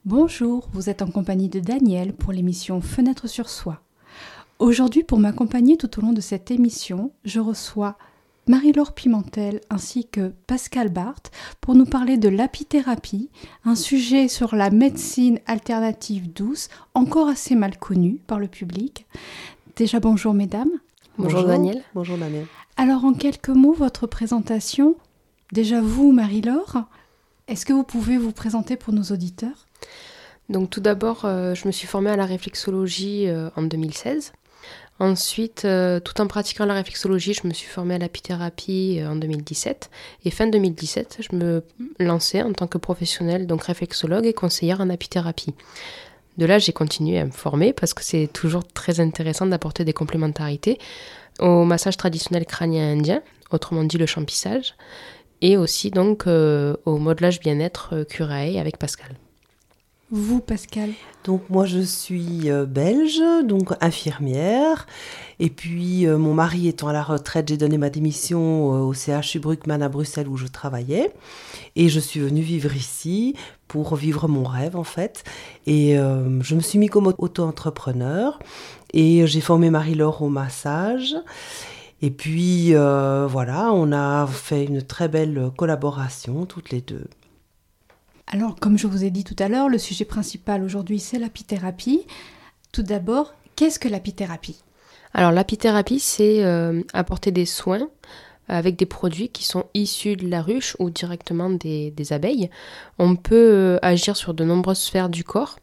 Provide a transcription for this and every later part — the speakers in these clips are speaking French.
Bonjour, vous êtes en compagnie de Daniel pour l'émission Fenêtre sur soi. Aujourd'hui, pour m'accompagner tout au long de cette émission, je reçois Marie-Laure Pimentel ainsi que Pascal Barthes pour nous parler de l'apithérapie, un sujet sur la médecine alternative douce, encore assez mal connu par le public. Déjà bonjour mesdames. Bonjour Daniel. Bonjour Daniel. Alors en quelques mots, votre présentation. Déjà vous, Marie-Laure, est-ce que vous pouvez vous présenter pour nos auditeurs ? Donc tout d'abord, je me suis formée à la réflexologie en 2016. Ensuite, tout en pratiquant la réflexologie, je me suis formée à l'apithérapie en 2017. Et fin 2017, je me lançais en tant que professionnelle, donc réflexologue et conseillère en apithérapie. De là, j'ai continué à me former parce que c'est toujours très intéressant d'apporter des complémentarités au massage traditionnel crânien indien, autrement dit le champissage, et aussi donc au modelage bien-être Curae avec Pascal. Vous, Pascal? Donc moi je suis belge, donc infirmière, et puis mon mari étant à la retraite, j'ai donné ma démission au CHU Bruckmann à Bruxelles où je travaillais, et je suis venue vivre ici pour vivre mon rêve en fait, et je me suis mis comme auto-entrepreneur, et j'ai formé Marie-Laure au massage, et puis voilà, on a fait une très belle collaboration toutes les deux. Alors, comme je vous ai dit tout à l'heure, le sujet principal aujourd'hui, c'est l'apithérapie. Tout d'abord, qu'est-ce que l'apithérapie ? Alors, l'apithérapie, c'est apporter des soins avec des produits qui sont issus de la ruche ou directement des abeilles. On peut agir sur de nombreuses sphères du corps,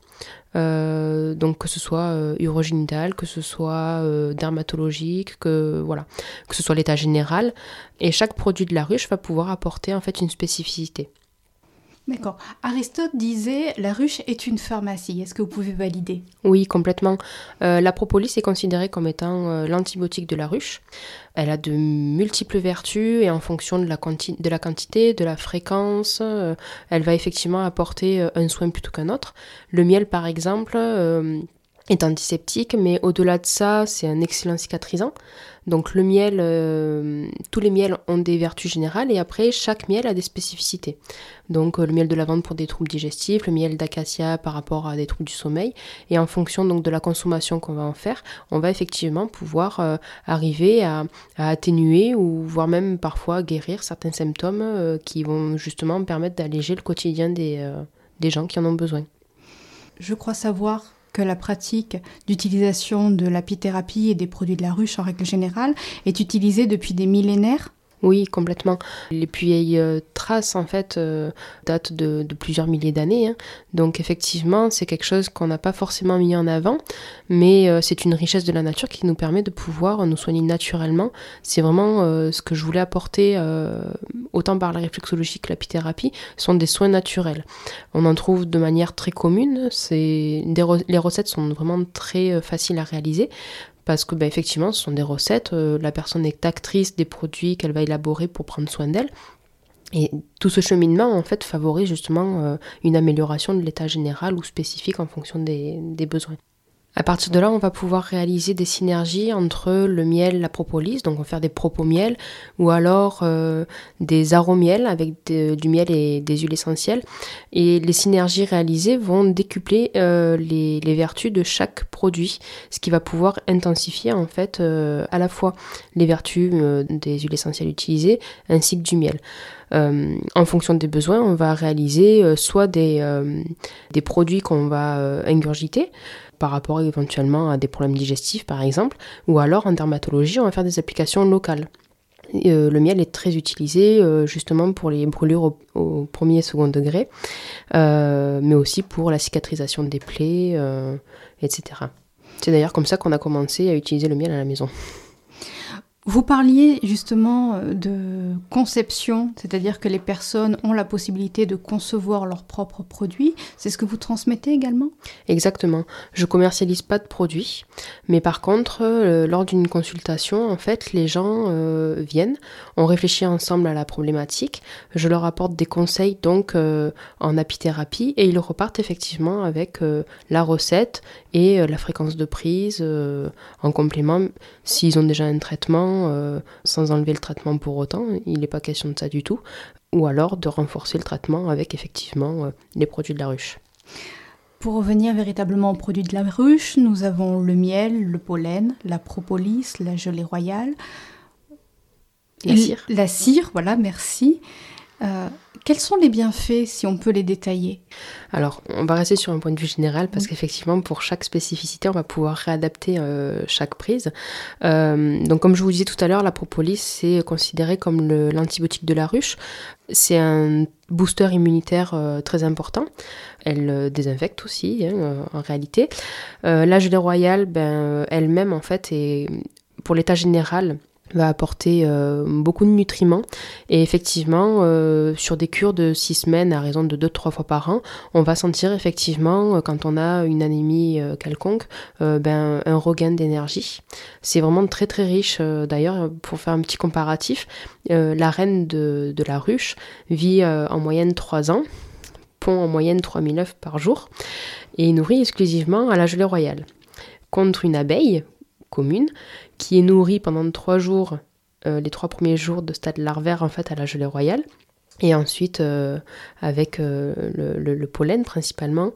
donc que ce soit urogénital, que ce soit dermatologique, que ce soit l'état général. Et chaque produit de la ruche va pouvoir apporter en fait une spécificité. D'accord. Aristote disait « la ruche est une pharmacie ». Est-ce que vous pouvez valider ? Oui, complètement. La propolis est considérée comme étant l'antibiotique de la ruche. Elle a de multiples vertus et en fonction de la quantité, de la fréquence, elle va effectivement apporter un soin plutôt qu'un autre. Le miel, par exemple, est antiseptique, mais au-delà de ça, c'est un excellent cicatrisant. Donc le miel, tous les miels ont des vertus générales et après chaque miel a des spécificités. Donc le miel de lavande pour des troubles digestifs, le miel d'acacia par rapport à des troubles du sommeil, et en fonction donc de la consommation qu'on va en faire, on va effectivement pouvoir arriver à atténuer ou voire même parfois guérir certains symptômes qui vont justement permettre d'alléger le quotidien des gens qui en ont besoin. Je crois savoir que la pratique d'utilisation de l'apithérapie et des produits de la ruche en règle générale est utilisée depuis des millénaires. Oui, complètement. Les plus vieilles traces, en fait, datent de plusieurs milliers d'années. Donc, effectivement, c'est quelque chose qu'on n'a pas forcément mis en avant, mais c'est une richesse de la nature qui nous permet de pouvoir nous soigner naturellement. C'est vraiment ce que je voulais apporter, autant par la réflexologie que l'apithérapie, sont des soins naturels. On en trouve de manière très commune. Les recettes sont vraiment très faciles à réaliser. Parce que effectivement, ce sont des recettes, la personne est actrice des produits qu'elle va élaborer pour prendre soin d'elle. Et tout ce cheminement, en fait, favorise justement une amélioration de l'état général ou spécifique en fonction des besoins. À partir de là, on va pouvoir réaliser des synergies entre le miel, la propolis, donc on va faire des propomiels, ou alors des aromiels avec du miel et des huiles essentielles. Et les synergies réalisées vont décupler les vertus de chaque produit, ce qui va pouvoir intensifier en fait à la fois les vertus des huiles essentielles utilisées ainsi que du miel. En fonction des besoins, on va réaliser soit des produits qu'on va ingurgiter, par rapport éventuellement à des problèmes digestifs par exemple, ou alors en dermatologie on va faire des applications locales. Le miel est très utilisé justement pour les brûlures au premier et second degré, mais aussi pour la cicatrisation des plaies, etc. C'est d'ailleurs comme ça qu'on a commencé à utiliser le miel à la maison. Vous parliez justement de conception, c'est-à-dire que les personnes ont la possibilité de concevoir leurs propres produits. C'est ce que vous transmettez également ? Exactement. Je commercialise pas de produits, mais par contre, lors d'une consultation, en fait, les gens viennent, on réfléchit ensemble à la problématique, je leur apporte des conseils donc en apithérapie et ils repartent effectivement avec la recette et la fréquence de prise en complément s'ils ont déjà un traitement. Sans enlever le traitement pour autant, il n'est pas question de ça du tout, ou alors de renforcer le traitement avec effectivement les produits de la ruche. Pour revenir véritablement aux produits de la ruche, nous avons le miel, le pollen, la propolis, la gelée royale. La cire. La cire, voilà, merci. Quels sont les bienfaits, si on peut les détailler ? Alors, on va rester sur un point de vue général parce qu'effectivement, pour chaque spécificité, on va pouvoir réadapter chaque prise. Donc, comme je vous disais tout à l'heure, la propolis, c'est considéré comme l'antibiotique de la ruche. C'est un booster immunitaire très important. Elle désinfecte aussi, en réalité. La gelée royale, elle-même, en fait, est, pour l'état général, va apporter beaucoup de nutriments et effectivement sur des cures de 6 semaines à raison de 2-3 fois par an, on va sentir effectivement quand on a une anémie quelconque un regain d'énergie. C'est vraiment très très riche. D'ailleurs, pour faire un petit comparatif, la reine de la ruche vit en moyenne 3 ans, pond en moyenne 3000 œufs par jour et nourrit exclusivement à la gelée royale. Contre une abeille commune qui est nourrie pendant 3 jours, les 3 premiers jours de stade larvaire en fait à la gelée royale, et ensuite avec le pollen principalement,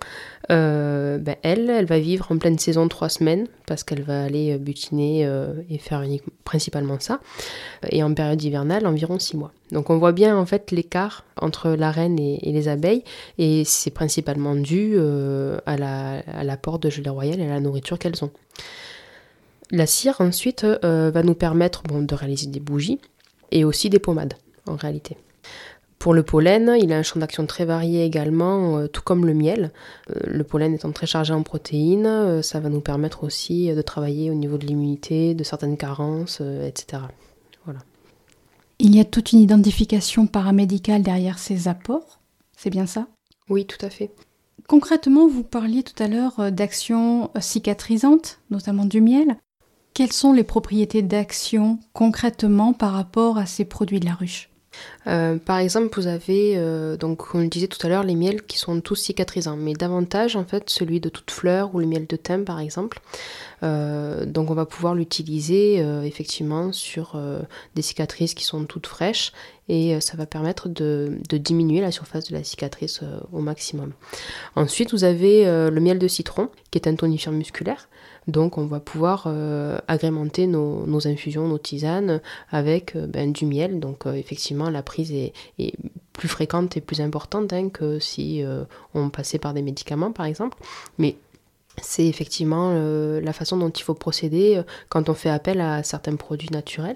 elle va vivre en pleine saison 3 semaines parce qu'elle va aller butiner et faire principalement ça, et en période hivernale environ 6 mois. Donc on voit bien en fait l'écart entre la reine et les abeilles, et c'est principalement dû à l'apport de gelée royale et à la nourriture qu'elles ont. La cire, ensuite, va nous permettre de réaliser des bougies et aussi des pommades, en réalité. Pour le pollen, il a un champ d'action très varié également, tout comme le miel. Le pollen étant très chargé en protéines, ça va nous permettre aussi de travailler au niveau de l'immunité, de certaines carences, etc. Voilà. Il y a toute une identification paramédicale derrière ces apports, c'est bien ça ? Oui, tout à fait. Concrètement, vous parliez tout à l'heure d'actions cicatrisantes, notamment du miel. Quelles sont les propriétés d'action concrètement par rapport à ces produits de la ruche ? Par exemple, vous avez, donc, comme on le disait tout à l'heure, les miels qui sont tous cicatrisants, mais davantage en fait celui de toute fleur ou le miel de thym par exemple. Donc on va pouvoir l'utiliser effectivement sur des cicatrices qui sont toutes fraîches, et ça va permettre de diminuer la surface de la cicatrice au maximum. Ensuite, vous avez le miel de citron qui est un tonifiant musculaire. Donc on va pouvoir agrémenter nos infusions, nos tisanes avec du miel. Donc effectivement la prise est plus fréquente et plus importante que si on passait par des médicaments par exemple. Mais c'est effectivement la façon dont il faut procéder quand on fait appel à certains produits naturels.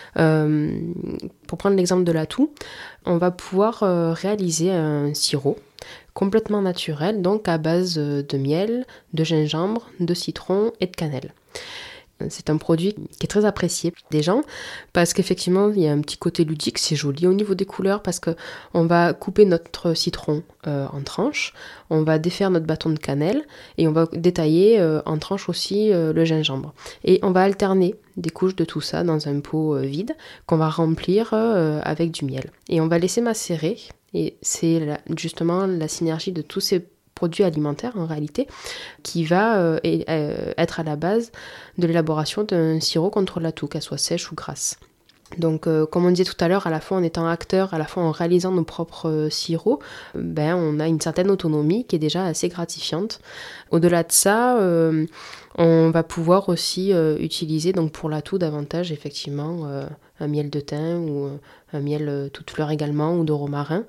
Pour prendre l'exemple de l'atout, on va pouvoir réaliser un sirop complètement naturel, donc à base de miel, de gingembre, de citron et de cannelle. C'est un produit qui est très apprécié des gens parce qu'effectivement il y a un petit côté ludique, c'est joli au niveau des couleurs parce qu'on va couper notre citron en tranches, on va défaire notre bâton de cannelle et on va détailler en tranches aussi le gingembre. Et on va alterner des couches de tout ça dans un pot vide qu'on va remplir avec du miel. Et on va laisser macérer, et c'est justement la synergie de tous ces produit alimentaire en réalité, qui va être à la base de l'élaboration d'un sirop contre l'atout, qu'elle soit sèche ou grasse. Donc comme on disait tout à l'heure, à la fois en étant acteur, à la fois en réalisant nos propres sirops, on a une certaine autonomie qui est déjà assez gratifiante. Au-delà de ça, on va pouvoir aussi utiliser donc pour l'atout davantage effectivement un miel de thym ou un miel toute fleur également, ou de romarin.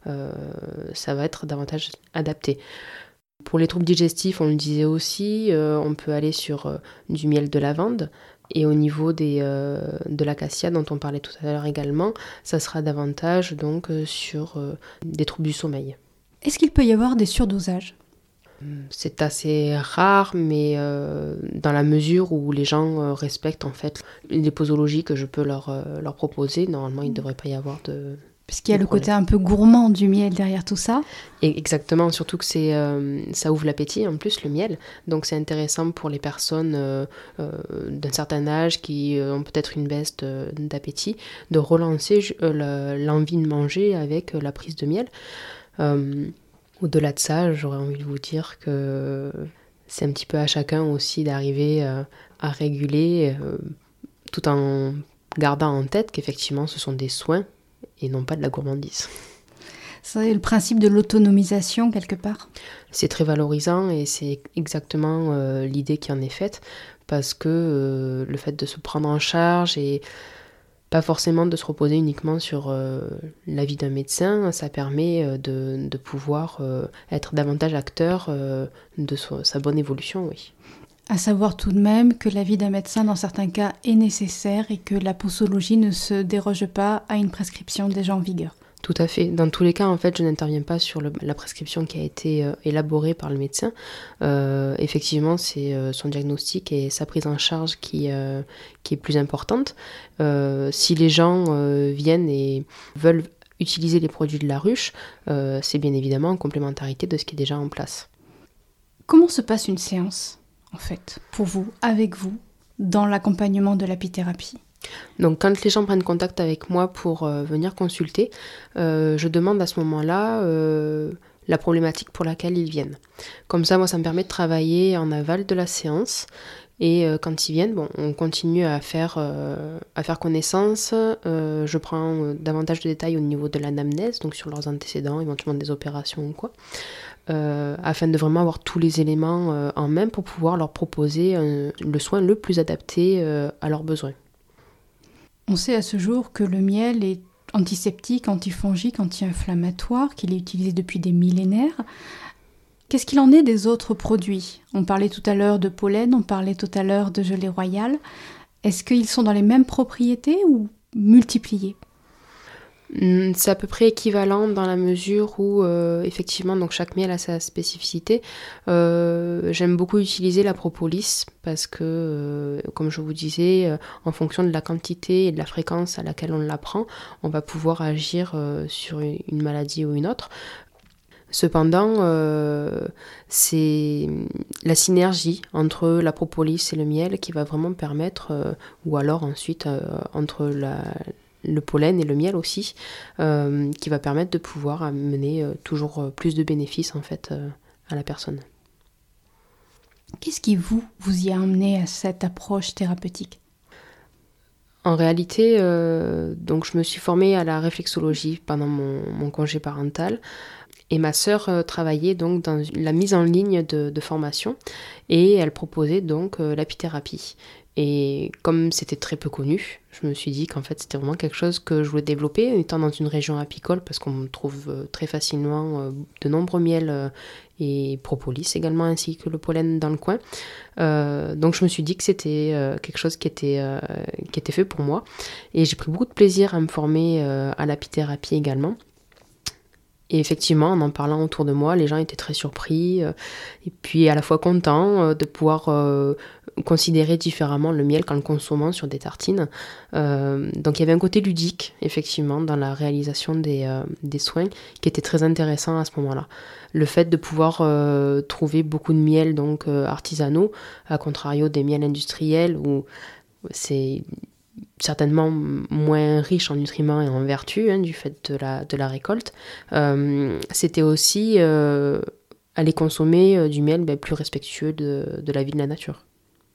Ça va être davantage adapté. Pour les troubles digestifs, on le disait aussi, on peut aller sur du miel de lavande. Et au niveau de l'acacia dont on parlait tout à l'heure également, ça sera davantage donc sur des troubles du sommeil. Est-ce qu'il peut y avoir des surdosages ? C'est assez rare, mais dans la mesure où les gens respectent en fait les posologies que je peux leur proposer, normalement il ne devrait pas y avoir de... Parce qu'il y a le côté un peu gourmand du miel derrière tout ça. Et exactement, surtout que ça ouvre l'appétit en plus, le miel. Donc c'est intéressant pour les personnes d'un certain âge qui ont peut-être une baisse d'appétit, de relancer l'envie de manger avec la prise de miel. Au-delà de ça, j'aurais envie de vous dire que c'est un petit peu à chacun aussi d'arriver à réguler tout en gardant en tête qu'effectivement ce sont des soins et non pas de la gourmandise. C'est le principe de l'autonomisation quelque part. C'est très valorisant et c'est exactement l'idée qui en est faite, parce que le fait de se prendre en charge et pas forcément de se reposer uniquement sur l'avis d'un médecin, ça permet de pouvoir être davantage acteur de sa bonne évolution, oui. À savoir tout de même que l'avis d'un médecin dans certains cas est nécessaire et que la posologie ne se déroge pas à une prescription déjà en vigueur. Tout à fait. Dans tous les cas, en fait, je n'interviens pas sur la prescription qui a été élaborée par le médecin. Effectivement, c'est son diagnostic et sa prise en charge qui est plus importante. Si les gens viennent et veulent utiliser les produits de la ruche, c'est bien évidemment en complémentarité de ce qui est déjà en place. Comment se passe une séance, en fait, pour vous, avec vous, dans l'accompagnement de l'apithérapie ? Donc quand les gens prennent contact avec moi pour venir consulter, je demande à ce moment-là la problématique pour laquelle ils viennent. Comme ça, moi, ça me permet de travailler en aval de la séance. Et quand ils viennent, on continue à faire connaissance. Je prends davantage de détails au niveau de l'anamnèse, donc sur leurs antécédents, éventuellement des opérations ou quoi, afin de vraiment avoir tous les éléments en main pour pouvoir leur proposer le soin le plus adapté à leurs besoins. On sait à ce jour que le miel est antiseptique, antifongique, anti-inflammatoire, qu'il est utilisé depuis des millénaires. Qu'est-ce qu'il en est des autres produits ? On parlait tout à l'heure de pollen, on parlait tout à l'heure de gelée royale. Est-ce qu'ils sont dans les mêmes propriétés ou multipliés ? C'est à peu près équivalent dans la mesure où effectivement donc chaque miel a sa spécificité. J'aime beaucoup utiliser la propolis parce que comme je vous disais, en fonction de la quantité et de la fréquence à laquelle on la prend, on va pouvoir agir sur une maladie ou une autre. Cependant, c'est la synergie entre la propolis et le miel qui va vraiment permettre, ou alors ensuite entre le pollen et le miel aussi, qui va permettre de pouvoir amener toujours plus de bénéfices en fait à la personne. Qu'est-ce qui vous y a amené à cette approche thérapeutique ? En réalité, donc je me suis formée à la réflexologie pendant mon congé parental. Et ma sœur travaillait donc dans la mise en ligne de formation et elle proposait donc l'apithérapie. Et comme c'était très peu connu, je me suis dit qu'en fait c'était vraiment quelque chose que je voulais développer, étant dans une région apicole, parce qu'on trouve très facilement de nombreux miels et propolis également, ainsi que le pollen dans le coin. Donc je me suis dit que c'était quelque chose qui était fait pour moi. Et j'ai pris beaucoup de plaisir à me former à l'apithérapie également. Et effectivement, en parlant autour de moi, les gens étaient très surpris et puis à la fois contents de pouvoir considérer différemment le miel qu'en le consommant sur des tartines. Donc il y avait un côté ludique, effectivement, dans la réalisation des soins qui était très intéressant à ce moment-là. Le fait de pouvoir trouver beaucoup de miels donc artisanaux, à contrario des miels industriels où c'est certainement moins riche en nutriments et en vertus du fait de la récolte. C'était aussi aller consommer du miel plus respectueux de la vie de la nature.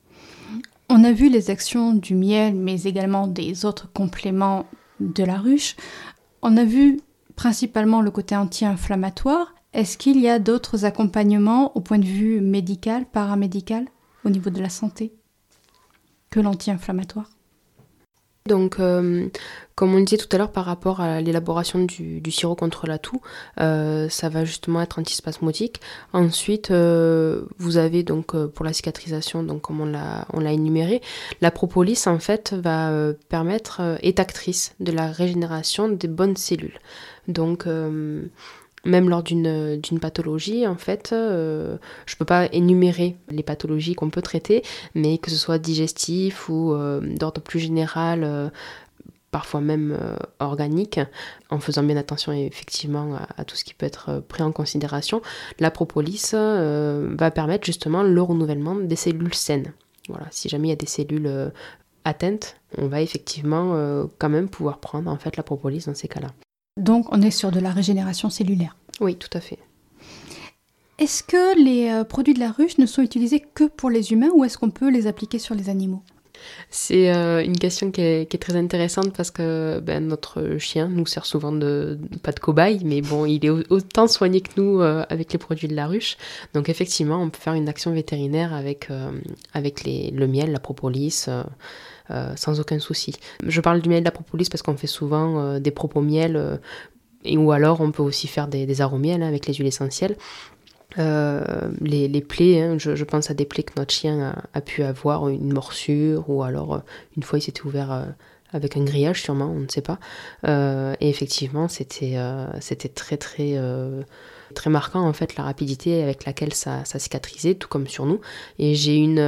On a vu les actions du miel, mais également des autres compléments de la ruche. On a vu principalement le côté anti-inflammatoire. Est-ce qu'il y a d'autres accompagnements au point de vue médical, paramédical, au niveau de la santé, que l'anti-inflammatoire ? Donc, comme on le disait tout à l'heure par rapport à l'élaboration du sirop contre la toux, ça va justement être antispasmodique. Ensuite, vous avez donc pour la cicatrisation, donc comme on l'a énuméré, la propolis en fait va est actrice de la régénération des bonnes cellules. Donc même lors d'une pathologie, en fait, je peux pas énumérer les pathologies qu'on peut traiter, mais que ce soit digestif ou d'ordre plus général, parfois même organique, en faisant bien attention effectivement à tout ce qui peut être pris en considération, la propolis va permettre justement le renouvellement des cellules saines. Voilà, si jamais il y a des cellules atteintes, on va effectivement quand même pouvoir prendre en fait la propolis dans ces cas-là. Donc on est sur de la régénération cellulaire. Oui, tout à fait. Est-ce que les produits de la ruche ne sont utilisés que pour les humains ou est-ce qu'on peut les appliquer sur les animaux ? C'est une question qui est très intéressante parce que notre chien nous sert souvent pas de cobaye, mais bon, il est autant soigné que nous avec les produits de la ruche. Donc effectivement, on peut faire une action vétérinaire avec le miel, la propolis, sans aucun souci. Je parle du miel de la propolis parce qu'on fait souvent des propos miel, ou alors on peut aussi faire des aromiels avec les huiles essentielles. Les plaies, je pense à des plaies que notre chien a pu avoir, une morsure, ou alors une fois il s'était ouvert avec un grillage sûrement, on ne sait pas. Et effectivement, c'était très très très marquant en fait, la rapidité avec laquelle ça cicatrisait, tout comme sur nous. Et j'ai une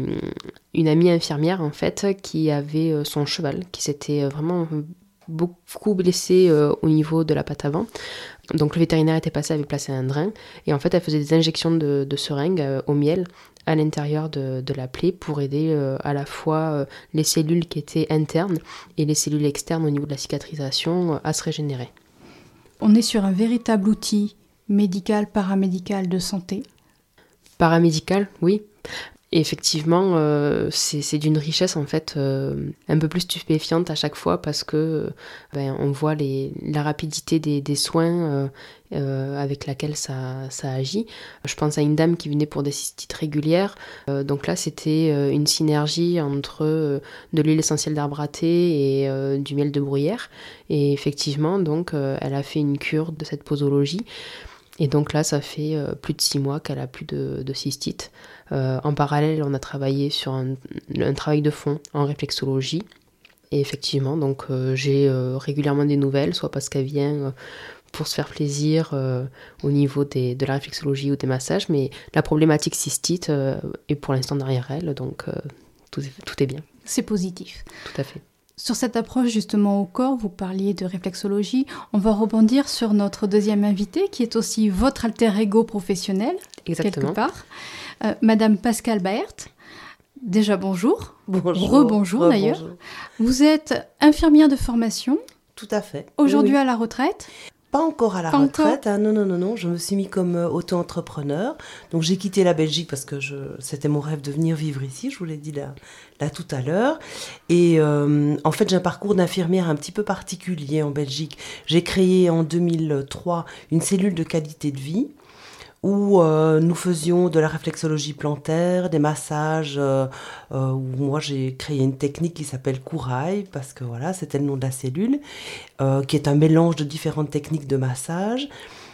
amie infirmière en fait qui avait son cheval qui s'était vraiment beaucoup blessé au niveau de la patte avant. Donc le vétérinaire était passé, avait placé un drain, et en fait elle faisait des injections de seringues au miel à l'intérieur de la plaie pour aider à la fois les cellules qui étaient internes et les cellules externes au niveau de la cicatrisation à se régénérer. On est sur un véritable outil médical, paramédical de santé. Paramédical, oui. Et effectivement, c'est d'une richesse en fait un peu plus stupéfiante à chaque fois parce que on voit la rapidité des soins avec laquelle ça agit. Je pense à une dame qui venait pour des cystites régulières. Donc là, c'était une synergie entre de l'huile essentielle d'arbre à thé et du miel de bruyère. Et effectivement, donc, elle a fait une cure de cette posologie. Et donc là, ça fait plus de 6 mois qu'elle a plus de cystite. En parallèle, on a travaillé sur un travail de fond en réflexologie. Et effectivement, donc j'ai régulièrement des nouvelles, soit parce qu'elle vient pour se faire plaisir au niveau de la réflexologie ou des massages, mais la problématique cystite est pour l'instant derrière elle, donc tout est bien. C'est positif. Tout à fait. Sur cette approche justement au corps, vous parliez de réflexologie, on va rebondir sur notre deuxième invitée qui est aussi votre alter ego professionnel, Exactement. Quelque part, Madame Pascale Baert. Déjà bonjour. Bonjour. Rebonjour d'ailleurs. Vous êtes infirmière de formation. Tout à fait. Aujourd'hui Oui. à la retraite. Pas encore à la retraite, hein, non, je me suis mis comme auto-entrepreneur. Donc j'ai quitté la Belgique parce que c'était mon rêve de venir vivre ici, je vous l'ai dit là tout à l'heure. Et en fait, j'ai un parcours d'infirmière un petit peu particulier en Belgique. J'ai créé en 2003 une cellule de qualité de vie où nous faisions de la réflexologie plantaire, des massages, où moi j'ai créé une technique qui s'appelle Courail, parce que voilà, c'était le nom de la cellule, qui est un mélange de différentes techniques de massage.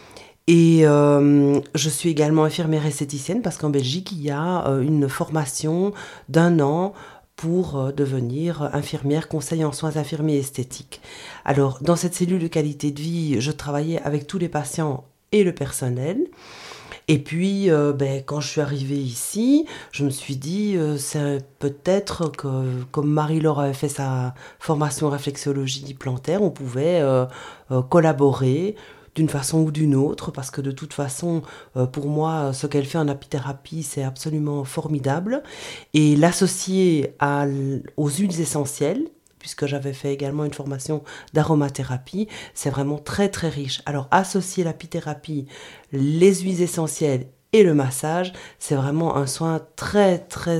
Et je suis également infirmière esthéticienne, parce qu'en Belgique, il y a une formation d'1 an pour devenir infirmière conseil en soins infirmiers esthétiques. Alors, dans cette cellule de qualité de vie, je travaillais avec tous les patients et le personnel. Et puis, quand je suis arrivée ici, je me suis dit, c'est peut-être que, comme Marie-Laure avait fait sa formation en réflexologie plantaire, on pouvait collaborer d'une façon ou d'une autre, parce que de toute façon, pour moi, ce qu'elle fait en apithérapie, c'est absolument formidable. Et l'associer aux huiles essentielles, puisque j'avais fait également une formation d'aromathérapie, c'est vraiment très très riche. Alors associer l'apithérapie, les huiles essentielles et le massage, c'est vraiment un soin très très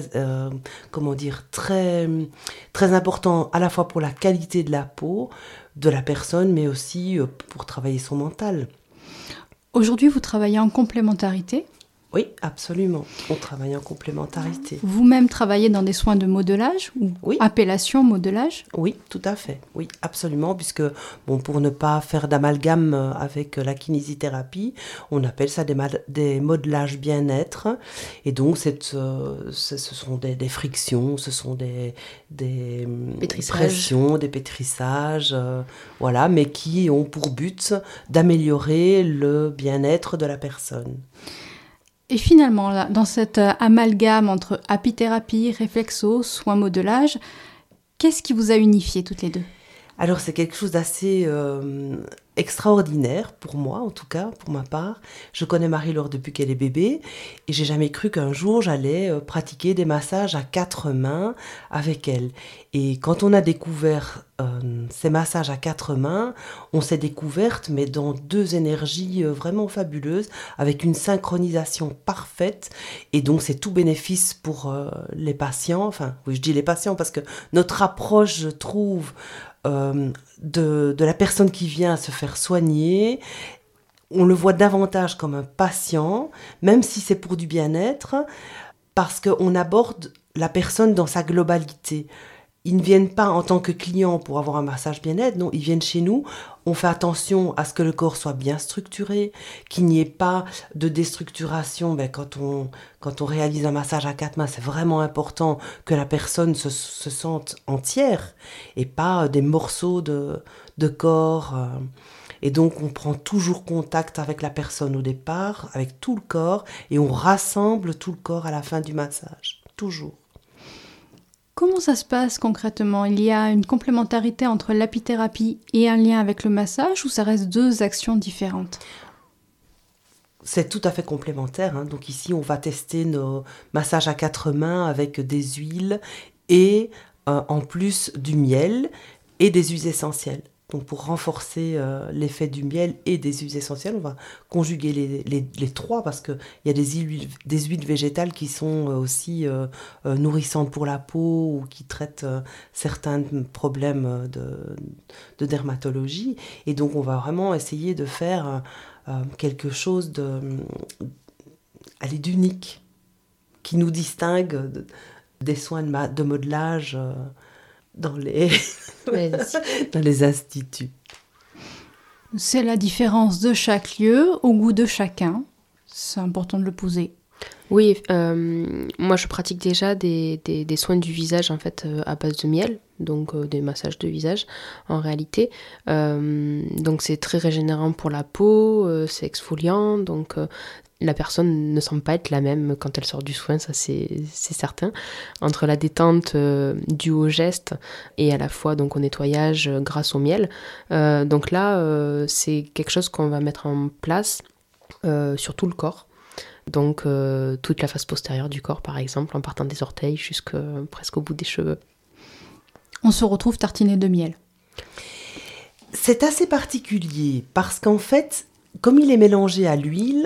très important, à la fois pour la qualité de la peau de la personne, mais aussi pour travailler son mental. Aujourd'hui, vous travaillez en complémentarité. Oui, absolument. On travaille en complémentarité. Vous-même travaillez dans des soins de modelage ou Oui. appellation modelage? Oui, tout à fait. Oui, absolument, puisque pour ne pas faire d'amalgame avec la kinésithérapie, on appelle ça des modelages bien-être. Et donc, ce sont des frictions, ce sont des pressions, des pétrissages, voilà, mais qui ont pour but d'améliorer le bien-être de la personne. Et finalement, là, dans cet amalgame entre apithérapie, réflexo, soins modelage, qu'est-ce qui vous a unifié toutes les deux? Alors c'est quelque chose d'assez extraordinaire pour moi, en tout cas, pour ma part. Je connais Marie-Laure depuis qu'elle est bébé et j'ai jamais cru qu'un jour j'allais pratiquer des massages à 4 mains avec elle. Et quand on a découvert ces massages à 4 mains, on s'est découverte mais dans 2 énergies vraiment fabuleuses, avec une synchronisation parfaite. Et donc c'est tout bénéfice pour les patients. Enfin, oui, je dis les patients parce que notre approche, je trouve, de la personne qui vient se faire soigner, on le voit davantage comme un patient, même si c'est pour du bien-être, parce qu'on aborde la personne dans sa globalité. Ils ne viennent pas en tant que clients pour avoir un massage bien-être, non, ils viennent chez nous. On fait attention à ce que le corps soit bien structuré, qu'il n'y ait pas de déstructuration. Quand on réalise un massage à 4 mains, c'est vraiment important que la personne se sente entière et pas des morceaux de corps. Et donc, on prend toujours contact avec la personne au départ, avec tout le corps, et on rassemble tout le corps à la fin du massage. Toujours. Comment ça se passe concrètement? Il y a une complémentarité entre l'apithérapie et un lien avec le massage, ou ça reste 2 actions différentes? C'est tout à fait complémentaire. Donc ici, on va tester nos massages à 4 mains avec des huiles et en plus du miel et des huiles essentielles. Donc pour renforcer l'effet du miel et des huiles essentielles, on va conjuguer les 3 parce qu'il y a des huiles végétales qui sont aussi nourrissantes pour la peau ou qui traitent certains problèmes de dermatologie. Et donc on va vraiment essayer de faire quelque chose d'unique qui nous distingue des soins de modelage dans les instituts. C'est la différence de chaque lieu au goût de chacun. C'est important de le poser. Oui, moi je pratique déjà des soins du visage en fait à base de miel, donc des massages de visage en réalité. Donc c'est très régénérant pour la peau, c'est exfoliant, donc la personne ne semble pas être la même quand elle sort du soin, ça c'est certain. Entre la détente due au geste et à la fois donc au nettoyage grâce au miel. Donc là, c'est quelque chose qu'on va mettre en place sur tout le corps. Donc toute la face postérieure du corps par exemple, en partant des orteils presque au bout des cheveux. On se retrouve tartiné de miel. C'est assez particulier parce qu'en fait, comme il est mélangé à l'huile,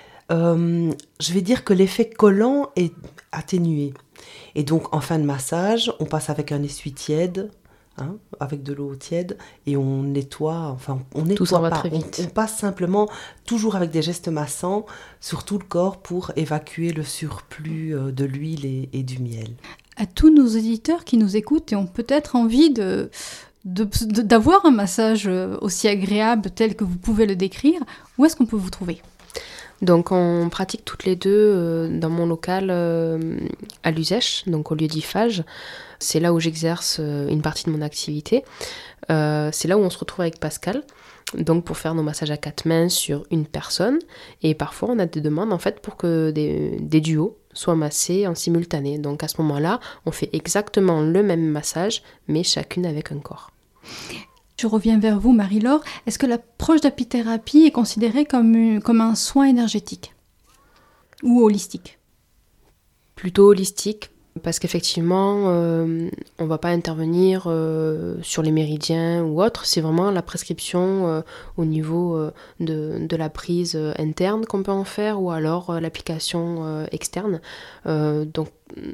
je vais dire que l'effet collant est atténué. Et donc en fin de massage, on passe avec un essuie tiède, avec de l'eau tiède, et on nettoie, on nettoie tout ça va pas, très vite. on passe simplement, toujours avec des gestes massants, sur tout le corps pour évacuer le surplus de l'huile et du miel. À tous nos auditeurs qui nous écoutent et ont peut-être envie d'avoir un massage aussi agréable tel que vous pouvez le décrire, où est-ce qu'on peut vous trouver ? Donc on pratique toutes les deux dans mon local à Luzèche, donc au lieu d'IFAGE. C'est là où j'exerce une partie de mon activité. C'est là où on se retrouve avec Pascal, donc pour faire nos massages à 4 mains sur une personne. Et parfois on a des demandes en fait pour que des duos soient massés en simultané. Donc à ce moment-là, on fait exactement le même massage, mais chacune avec un corps. Je reviens vers vous, Marie-Laure. Est-ce que l'approche d'apithérapie est considérée comme un soin énergétique ou holistique ? Plutôt holistique, parce qu'effectivement, on ne va pas intervenir sur les méridiens ou autre. C'est vraiment la prescription au niveau de la prise interne qu'on peut en faire, ou alors l'application externe. Donc,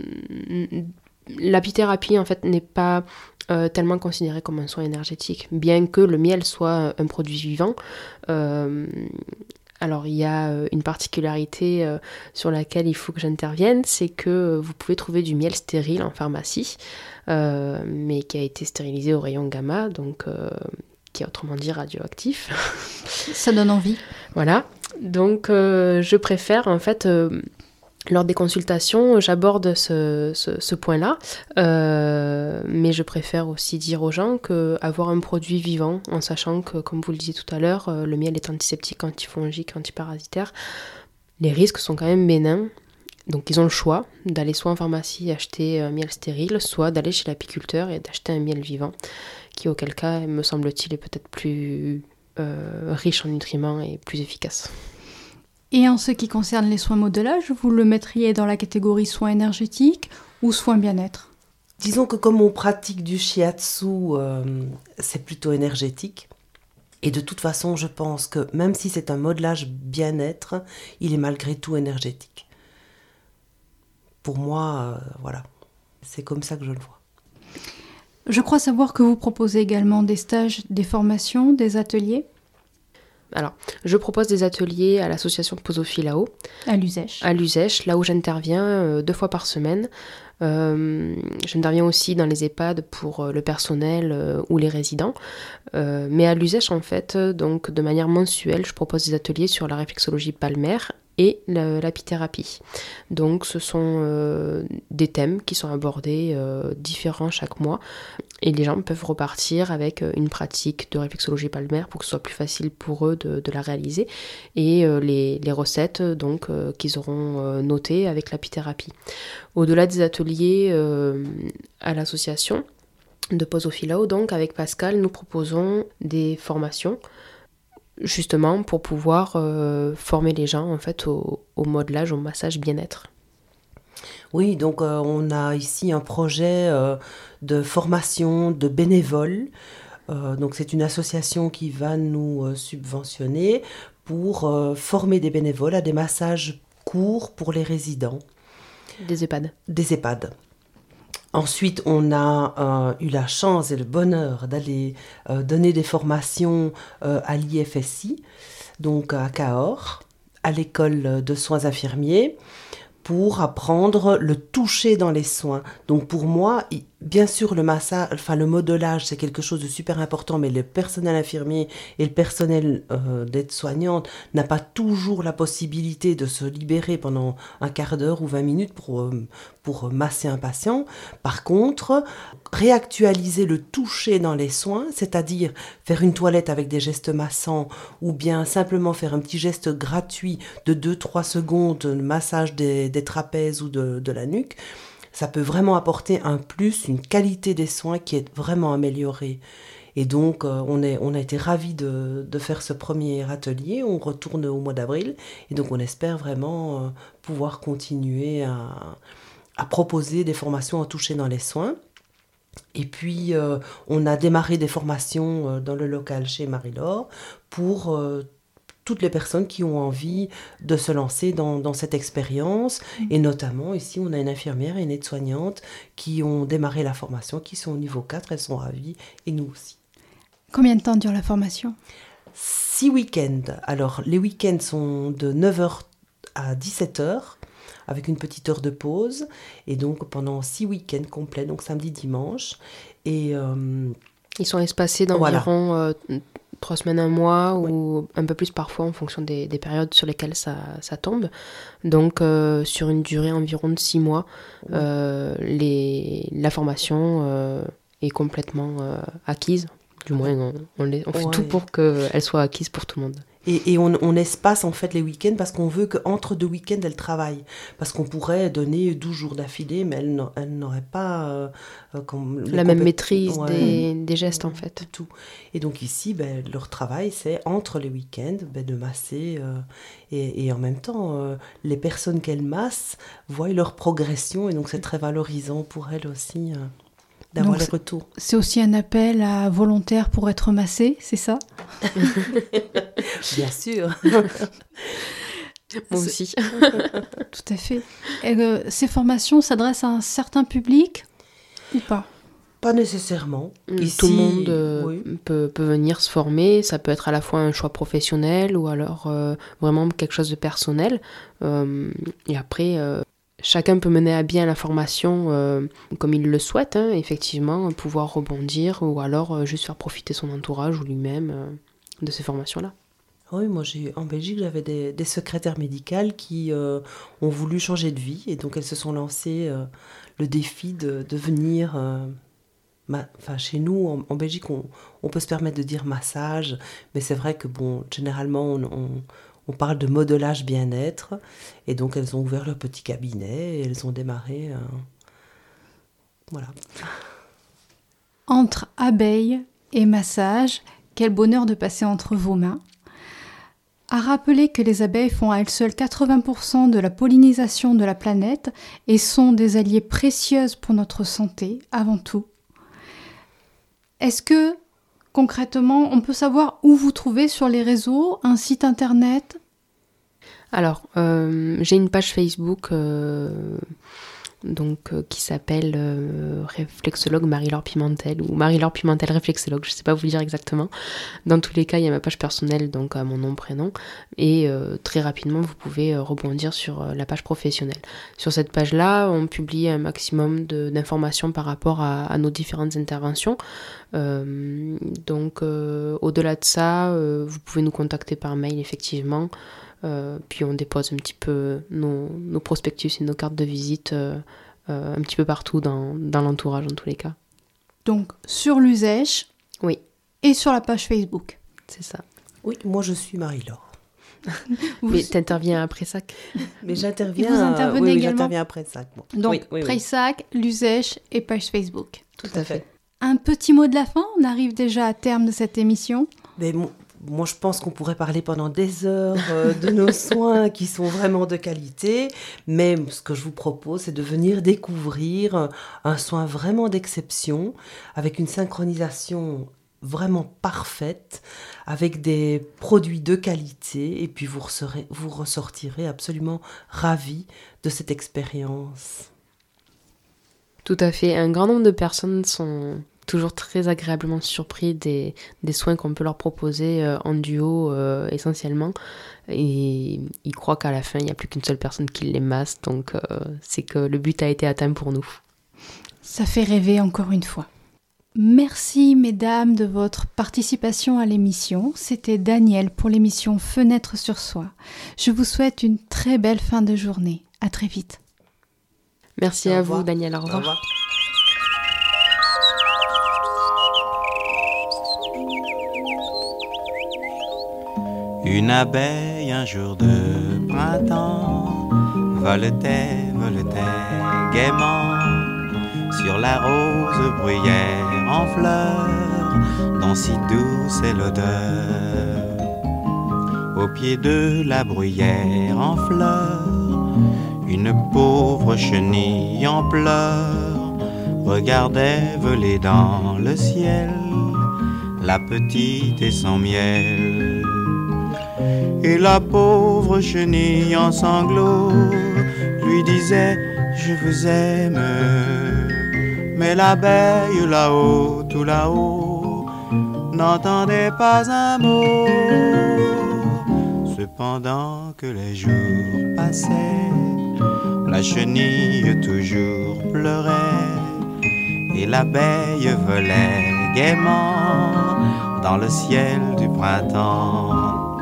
l'apithérapie, en fait, n'est pas tellement considéré comme un soin énergétique, bien que le miel soit un produit vivant. Alors il y a une particularité sur laquelle il faut que j'intervienne, c'est que vous pouvez trouver du miel stérile en pharmacie, mais qui a été stérilisé au rayon gamma, donc qui est autrement dit radioactif. Ça donne envie. Voilà, donc je préfère en fait... Lors des consultations, j'aborde ce point-là, mais je préfère aussi dire aux gens qu'avoir un produit vivant, en sachant que, comme vous le disiez tout à l'heure, le miel est antiseptique, antifongique, antiparasitaire, les risques sont quand même bénins. Donc ils ont le choix d'aller soit en pharmacie acheter un miel stérile, soit d'aller chez l'apiculteur et d'acheter un miel vivant, qui auquel cas, me semble-t-il, est peut-être plus riche en nutriments et plus efficace. Et en ce qui concerne les soins modelage, vous le mettriez dans la catégorie soins énergétiques ou soins bien-être ? Disons que comme on pratique du shiatsu, c'est plutôt énergétique. Et de toute façon, je pense que même si c'est un modelage bien-être, il est malgré tout énergétique. Pour moi, voilà, c'est comme ça que je le vois. Je crois savoir que vous proposez également des stages, des formations, des ateliers. Alors, je propose des ateliers à l'association Posophilao. À l'Uzèche. À l'Uzèche, là où j'interviens 2 fois par semaine. J'interviens aussi dans les EHPAD pour le personnel ou les résidents. Mais à l'Uzèche, en fait, donc de manière mensuelle, je propose des ateliers sur la réflexologie palmaire et l'apithérapie. Donc ce sont des thèmes qui sont abordés différents chaque mois et les gens peuvent repartir avec une pratique de réflexologie palmaire pour que ce soit plus facile pour eux de la réaliser et les recettes donc qu'ils auront notées avec l'apithérapie. Au-delà des ateliers à l'association de Posophilao, donc avec Pascal, nous proposons des formations justement pour pouvoir former les gens en fait au modelage, au massage bien-être. Oui, donc on a ici un projet de formation de bénévoles. Donc c'est une association qui va nous subventionner pour former des bénévoles à des massages courts pour les résidents. Des EHPAD. Des EHPAD. Ensuite, on a eu la chance et le bonheur d'aller donner des formations à l'IFSI, donc à Cahors, à l'école de soins infirmiers, pour apprendre le toucher dans les soins. Donc pour moi, bien sûr, le massage, enfin le modelage, c'est quelque chose de super important, mais le personnel infirmier et le personnel d'aide-soignante n'a pas toujours la possibilité de se libérer pendant un quart d'heure ou 20 minutes pour masser un patient. Par contre, réactualiser le toucher dans les soins, c'est-à-dire faire une toilette avec des gestes massants ou bien simplement faire un petit geste gratuit de 2-3 secondes, de massage des trapèzes ou de la nuque, ça peut vraiment apporter un plus, une qualité des soins qui est vraiment améliorée. Et donc, on a été ravis de faire ce premier atelier. On retourne au mois d'avril. Et donc, on espère vraiment pouvoir continuer à proposer des formations en toucher dans les soins. Et puis, on a démarré des formations dans le local chez Marie-Laure pour toutes les personnes qui ont envie de se lancer dans cette expérience. Et notamment, ici, on a une infirmière et une aide-soignante qui ont démarré la formation, qui sont au niveau 4, elles sont ravies, et nous aussi. Combien de temps dure la formation ? 6 week-ends. Alors, les week-ends sont de 9h à 17h, avec une petite heure de pause. Et donc, pendant 6 week-ends complets, donc samedi, dimanche. Et ils sont espacés d'environ 3 semaines, un mois, ou un peu plus parfois en fonction des périodes sur lesquelles ça tombe. Donc sur une durée environ de 6 mois, la formation est complètement acquise. Du moins, on fait tout pour qu'elle soit acquise pour tout le monde. Et on espace en fait les week-ends parce qu'on veut qu'entre 2 week-ends, elle travaille. Parce qu'on pourrait donner 12 jours d'affilée, mais elle n'aurait pas... la même maîtrise des gestes en fait. Tout. Et donc ici, leur travail, c'est entre les week-ends de masser. Et en même temps, les personnes qu'elles massent voient leur progression. Et donc c'est très valorisant pour elles aussi d'avoir les retours. C'est aussi un appel à volontaires pour être massés, c'est ça ? Bien sûr. Moi aussi. Tout à fait. Et, ces formations s'adressent à un certain public ou pas ? Pas nécessairement. Ici, tout le monde peut venir se former. Ça peut être à la fois un choix professionnel ou alors vraiment quelque chose de personnel. Et après... chacun peut mener à bien la formation comme il le souhaite, effectivement, pouvoir rebondir ou alors juste faire profiter son entourage ou lui-même de ces formations-là. Oui, moi en Belgique, j'avais des secrétaires médicales qui ont voulu changer de vie et donc elles se sont lancées le défi de venir... chez nous, en Belgique, on peut se permettre de dire massage, mais c'est vrai que généralement, on parle de modelage bien-être, et donc elles ont ouvert leur petit cabinet, et elles ont démarré, voilà. Entre abeilles et massage, quel bonheur de passer entre vos mains, a rappelé que les abeilles font à elles seules 80% de la pollinisation de la planète et sont des alliées précieuses pour notre santé, avant tout. Est-ce que, concrètement, on peut savoir où vous trouvez sur les réseaux, un site internet ? Alors, j'ai une page Facebook qui s'appelle Réflexologue Marie-Laure Pimentel ou Marie-Laure Pimentel Réflexologue, je ne sais pas vous le dire exactement. Dans tous les cas, il y a ma page personnelle, donc à mon nom, prénom, et très rapidement, vous pouvez rebondir sur la page professionnelle. Sur cette page-là, on publie un maximum d'informations par rapport à nos différentes interventions. Au-delà de ça, vous pouvez nous contacter par mail, effectivement. Puis on dépose un petit peu nos prospectus et nos cartes de visite un petit peu partout dans l'entourage, en tous les cas. Donc sur l'USECH. Oui. Et sur la page Facebook. C'est ça. Oui, moi je suis Marie-Laure. Mais t'interviens après SAC. Mais j'interviens. Et vous intervenez également. J'interviens après SAC, moi. Donc oui. Pré-SAC, l'USECH et page Facebook. Tout à fait. Un petit mot de la fin, on arrive déjà à terme de cette émission. Mais moi, je pense qu'on pourrait parler pendant des heures de nos soins qui sont vraiment de qualité. Mais ce que je vous propose, c'est de venir découvrir un soin vraiment d'exception, avec une synchronisation vraiment parfaite, avec des produits de qualité. Et puis, vous ressortirez absolument ravis de cette expérience. Tout à fait. Un grand nombre de personnes sont toujours très agréablement surpris des soins qu'on peut leur proposer en duo essentiellement, et ils croient qu'à la fin il n'y a plus qu'une seule personne qui les masse, donc c'est que le but a été atteint pour nous. Ça fait rêver encore une fois. Merci mesdames de votre participation à l'émission. C'était Danielle pour l'émission Fenêtre sur Soi. Je vous souhaite une très belle fin de journée. À très vite. Merci à vous Danielle, au revoir. Au revoir. Une abeille un jour de printemps voletait gaiement sur la rose bruyère en fleurs dont si douce est l'odeur. Au pied de la bruyère en fleurs, une pauvre chenille en pleurs regardait voler dans le ciel la petite et son miel. Et la pauvre chenille en sanglots lui disait « Je vous aime ». Mais l'abeille là-haut, tout là-haut, n'entendait pas un mot. Cependant que les jours passaient, la chenille toujours pleurait et l'abeille volait gaiement dans le ciel du printemps.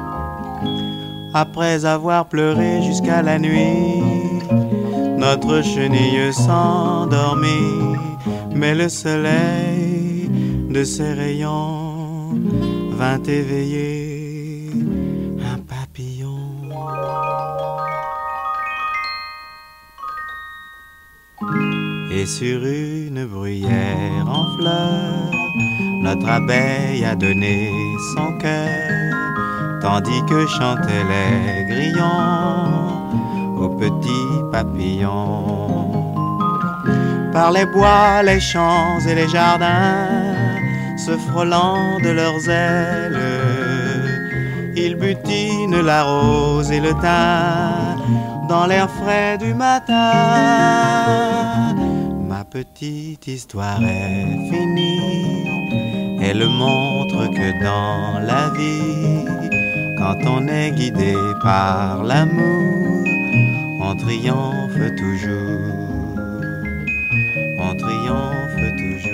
Après avoir pleuré jusqu'à la nuit, notre chenille s'endormit, mais le soleil de ses rayons vint éveiller un papillon. Et sur une bruyère en fleurs, notre abeille a donné son cœur, tandis que chantaient les grillons aux petits papillons. Par les bois, les champs et les jardins, se frôlant de leurs ailes, ils butinent la rose et le thym dans l'air frais du matin. Ma petite histoire est finie, elle montre que dans la vie, quand on est guidé par l'amour, on triomphe toujours, on triomphe toujours.